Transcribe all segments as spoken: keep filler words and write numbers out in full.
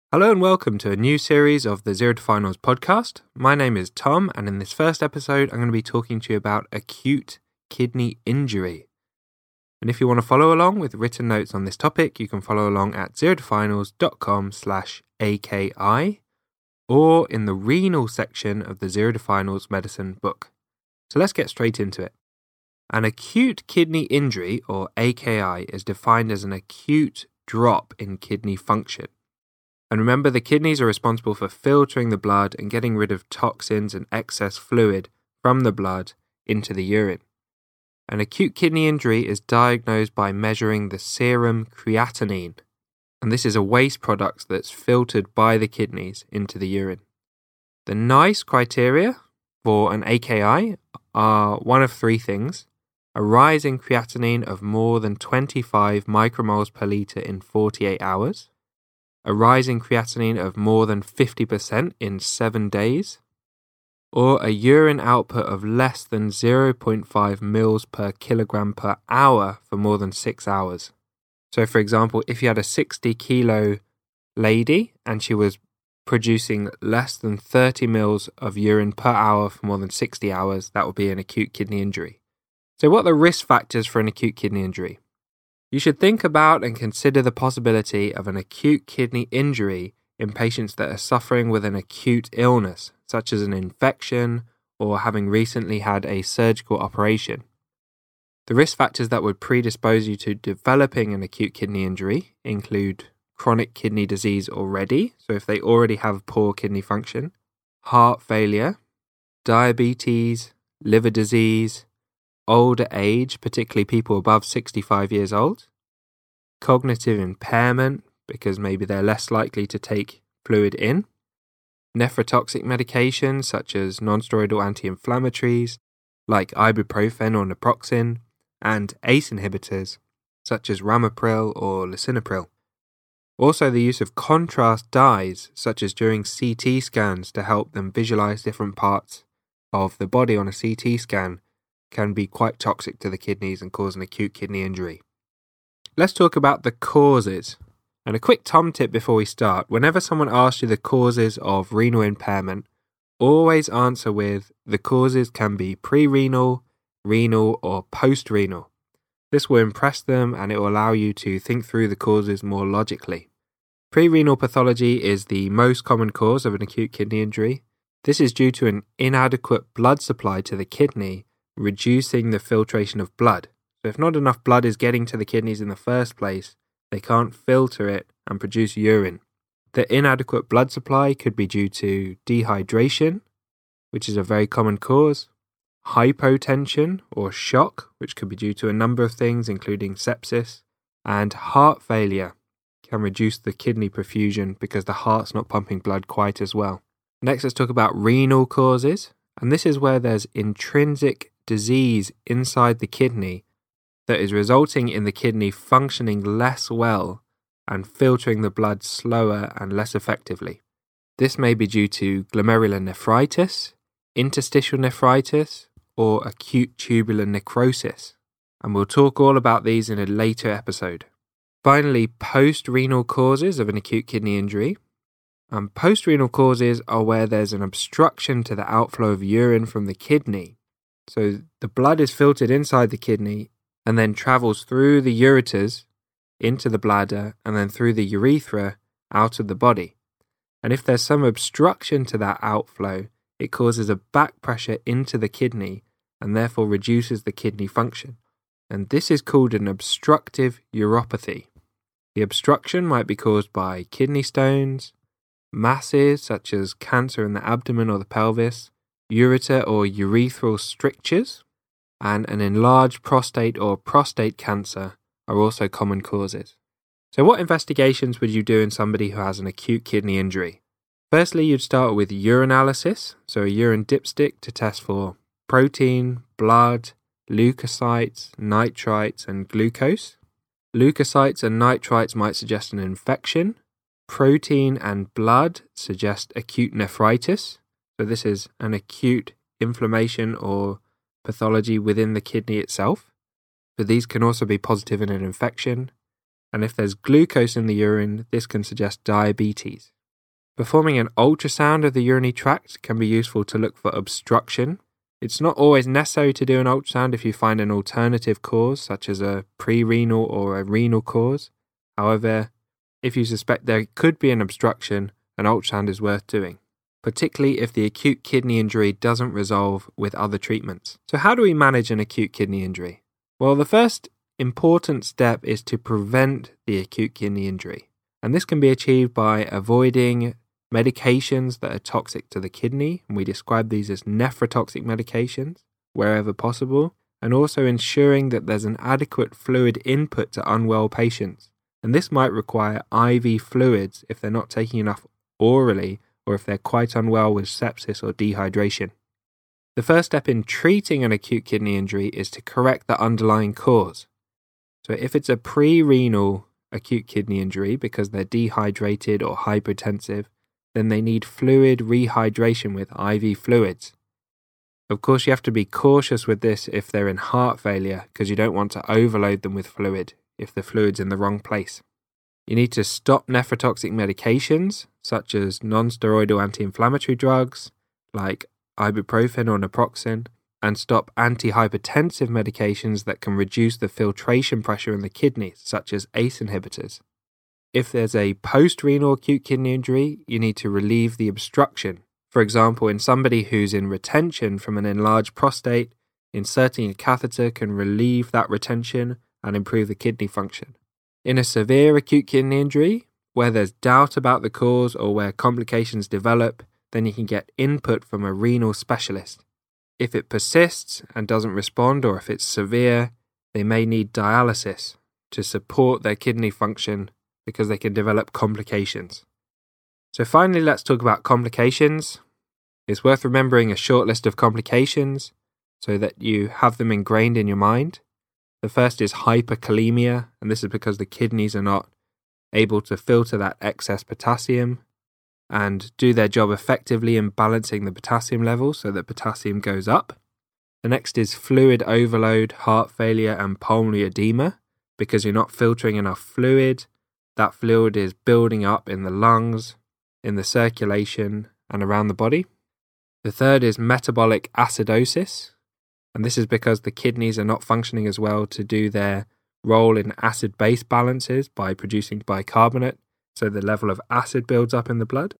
Hello and welcome to a new series of the Zero to Finals podcast. My name is Tom, and in this first episode, I'm going to be talking to you about acute kidney injury. And if you want to follow along with written notes on this topic, you can follow along at zerotofinals.com slash AKI or in the renal section of the Zero to Finals medicine book. So let's get straight into it. An acute kidney injury, or A K I, is defined as an acute drop in kidney function. And remember, the kidneys are responsible for filtering the blood and getting rid of toxins and excess fluid from the blood into the urine. An acute kidney injury is diagnosed by measuring the serum creatinine, and this is a waste product that's filtered by the kidneys into the urine. The NICE criteria for an A K I are one of three things: a rise in creatinine of more than twenty-five micromoles per litre in forty-eight hours, a rise in creatinine of more than fifty percent in seven days, or a urine output of less than zero point five mils per kilogram per hour for more than six hours. So for example, if you had a sixty kilo lady and she was producing less than thirty mils of urine per hour for more than sixty hours, that would be an acute kidney injury. So what are the risk factors for an acute kidney injury? You should think about and consider the possibility of an acute kidney injury in patients that are suffering with an acute illness, such as an infection or having recently had a surgical operation. The risk factors that would predispose you to developing an acute kidney injury include chronic kidney disease already, so if they already have poor kidney function, heart failure, diabetes, liver disease, older age, particularly people above sixty-five years old, cognitive impairment, because maybe they're less likely to take fluid in, nephrotoxic medications such as non-steroidal anti-inflammatories like ibuprofen or naproxen, and A C E inhibitors such as ramipril or lisinopril. Also, the use of contrast dyes such as during C T scans to help them visualize different parts of the body on a C T scan can be quite toxic to the kidneys and cause an acute kidney injury. Let's talk about the causes. And a quick Tom tip before we start: whenever someone asks you the causes of renal impairment, always answer with the causes can be pre-renal, renal, or post-renal. This will impress them and it will allow you to think through the causes more logically. Pre-renal pathology is the most common cause of an acute kidney injury. This is due to an inadequate blood supply to the kidney, reducing the filtration of blood. So if not enough blood is getting to the kidneys in the first place, they can't filter it and produce urine. The inadequate blood supply could be due to dehydration, which is a very common cause, hypotension or shock, which could be due to a number of things including sepsis, and heart failure can reduce the kidney perfusion because the heart's not pumping blood quite as well. Next, let's talk about renal causes, and this is where there's intrinsic disease inside the kidney that is resulting in the kidney functioning less well and filtering the blood slower and less effectively. This may be due to glomerular nephritis, interstitial nephritis, or acute tubular necrosis, and we'll talk all about these in a later episode. Finally, post-renal causes of an acute kidney injury. And post-renal causes are where there's an obstruction to the outflow of urine from the kidney. So the blood is filtered inside the kidney and then travels through the ureters into the bladder and then through the urethra out of the body. And if there's some obstruction to that outflow, it causes a back pressure into the kidney and therefore reduces the kidney function. And this is called an obstructive uropathy. The obstruction might be caused by kidney stones, masses such as cancer in the abdomen or the pelvis, ureter or urethral strictures, and an enlarged prostate or prostate cancer are also common causes. So what investigations would you do in somebody who has an acute kidney injury? Firstly, you'd start with urinalysis, so a urine dipstick to test for protein, blood, leukocytes, nitrites, and glucose. Leukocytes and nitrites might suggest an infection. Protein and blood suggest acute nephritis. So this is an acute inflammation or pathology within the kidney itself. But these can also be positive in an infection. And if there's glucose in the urine, this can suggest diabetes. Performing an ultrasound of the urinary tract can be useful to look for obstruction. It's not always necessary to do an ultrasound if you find an alternative cause, such as a pre-renal or a renal cause. However, if you suspect there could be an obstruction, an ultrasound is worth doing, particularly if the acute kidney injury doesn't resolve with other treatments. So how do we manage an acute kidney injury? Well, the first important step is to prevent the acute kidney injury. And this can be achieved by avoiding medications that are toxic to the kidney, and we describe these as nephrotoxic medications wherever possible, and also ensuring that there's an adequate fluid input to unwell patients. And this might require I V fluids if they're not taking enough orally or if they're quite unwell with sepsis or dehydration. The first step in treating an acute kidney injury is to correct the underlying cause. So if it's a pre-renal acute kidney injury because they're dehydrated or hypertensive, then they need fluid rehydration with I V fluids. Of course, you have to be cautious with this if they're in heart failure because you don't want to overload them with fluid if the fluid's in the wrong place. You need to stop nephrotoxic medications such as non-steroidal anti-inflammatory drugs like ibuprofen or naproxen, and stop antihypertensive medications that can reduce the filtration pressure in the kidneys, such as A C E inhibitors. If there's a post-renal acute kidney injury, you need to relieve the obstruction. For example, in somebody who's in retention from an enlarged prostate, inserting a catheter can relieve that retention and improve the kidney function. In a severe acute kidney injury, where there's doubt about the cause or where complications develop, then you can get input from a renal specialist. If it persists and doesn't respond, or if it's severe, they may need dialysis to support their kidney function because they can develop complications. So finally, let's talk about complications. It's worth remembering a short list of complications so that you have them ingrained in your mind. The first is hyperkalemia, and this is because the kidneys are not able to filter that excess potassium and do their job effectively in balancing the potassium level so that potassium goes up. The next is fluid overload, heart failure, and pulmonary edema, because you're not filtering enough fluid. That fluid is building up in the lungs, in the circulation, and around the body. The third is metabolic acidosis, and this is because the kidneys are not functioning as well to do their role in acid-base balances by producing bicarbonate, so the level of acid builds up in the blood.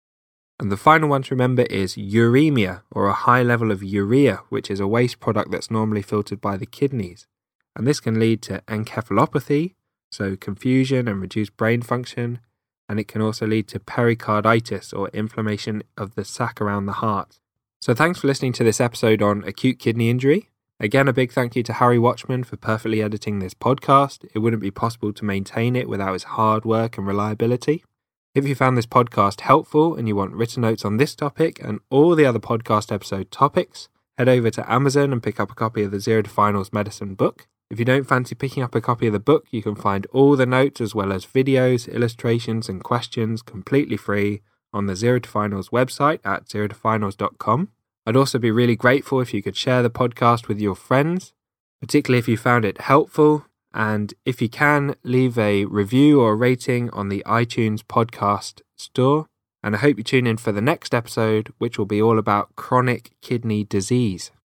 And the final one to remember is uremia, or a high level of urea, which is a waste product that's normally filtered by the kidneys. And this can lead to encephalopathy, so confusion and reduced brain function, and it can also lead to pericarditis, or inflammation of the sac around the heart. So thanks for listening to this episode on acute kidney injury. Again, a big thank you to Harry Watchman for perfectly editing this podcast. It wouldn't be possible to maintain it without his hard work and reliability. If you found this podcast helpful and you want written notes on this topic and all the other podcast episode topics, head over to Amazon and pick up a copy of the Zero to Finals Medicine book. If you don't fancy picking up a copy of the book, you can find all the notes as well as videos, illustrations and questions completely free on the Zero to Finals website at zero to finals dot com. I'd also be really grateful if you could share the podcast with your friends, particularly if you found it helpful. And if you can, leave a review or a rating on the iTunes podcast store. And I hope you tune in for the next episode, which will be all about chronic kidney disease.